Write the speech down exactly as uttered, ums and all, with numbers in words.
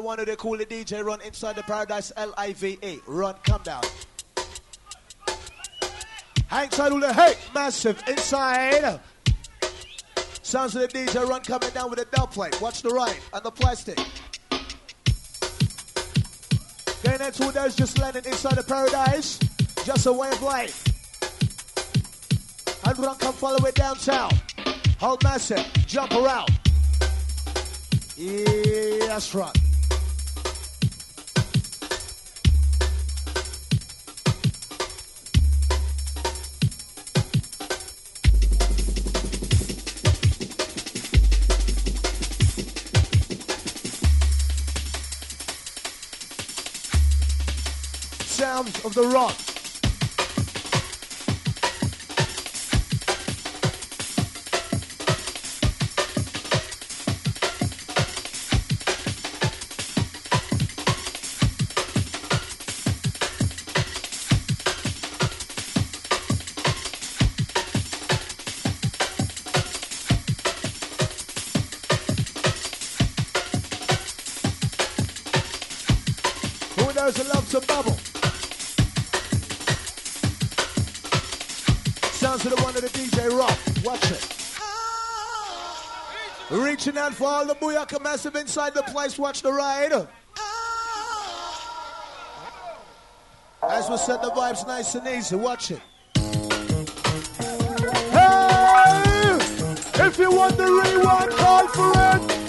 one who they call the D J Run inside the Paradise L I V E. Run, come down. Inside all the hey, massive inside. Sounds of the D J Run coming down with a dub plate. Watch the right and the plastic. Going into all those just landing inside the Paradise. Just a way of life. And run, come follow it downtown. Hold massive, jump around. Yes, run. Sounds of the rock. Who knows who loves a bubble? Sounds of the one of the D J Rock. Watch it. Reaching out for all the Booyaka Massive inside the place. Watch the ride. As we set the vibes nice and easy. Watch it. Hey! If you want the rewind, call for it.